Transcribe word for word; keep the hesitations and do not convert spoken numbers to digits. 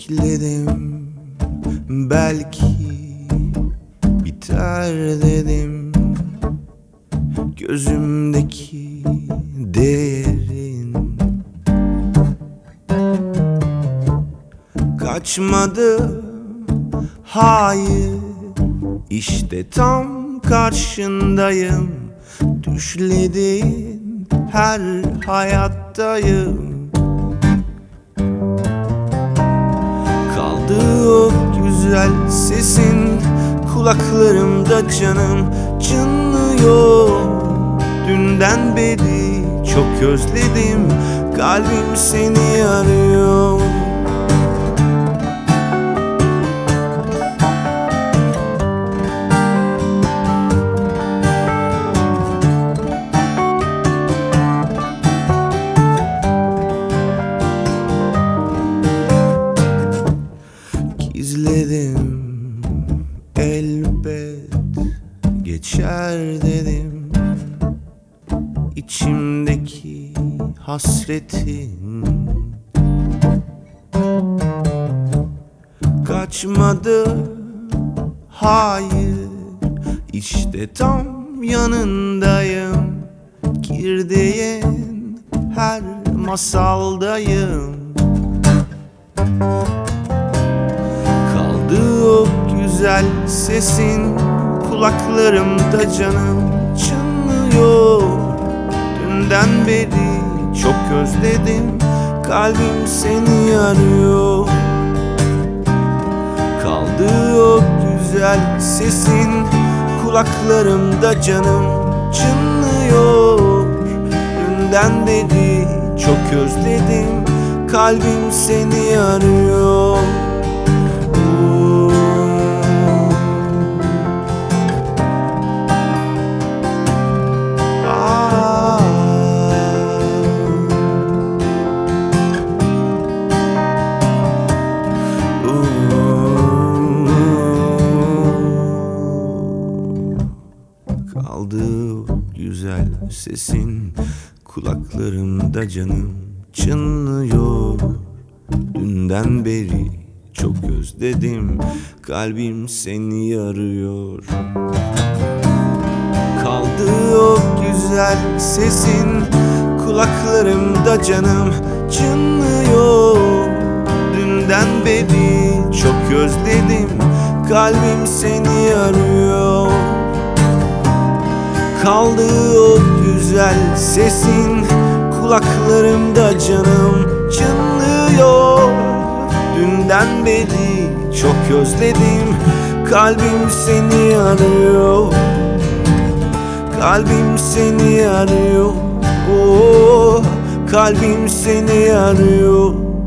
Bekledim, belki biter dedim. Gözümdeki değerin kaçmadı, hayır. İşte tam karşındayım, düşlediğin her hayattayım. Kaldı o güzel sesin kulaklarımda, canım çınlıyor. Dünden beri çok özledim, kalbim seni arıyor. Gizledim, elbet geçer dedim. İçimdeki hasretin kaçmadı, hayır. İşte tam yanındayım, girdiğin her masaldayım. O güzel sesin kulaklarımda, canım çınlıyor. Dünden beri çok özledim, kalbim seni arıyor. Kaldı o güzel sesin kulaklarımda, canım çınlıyor. Dünden beri çok özledim, kalbim seni arıyor. Kaldı güzel sesin kulaklarımda, canım çınlıyor. Dünden beri çok özledim, kalbim seni arıyor. Kaldı o güzel sesin kulaklarımda, canım çınlıyor. Dünden beri çok özledim, kalbim seni arıyor. Kaldı o güzel sesin kulaklarımda, canım çınlıyor. Dünden beri çok özledim, kalbim seni arıyor. Kalbim seni arıyor, oh, kalbim seni arıyor.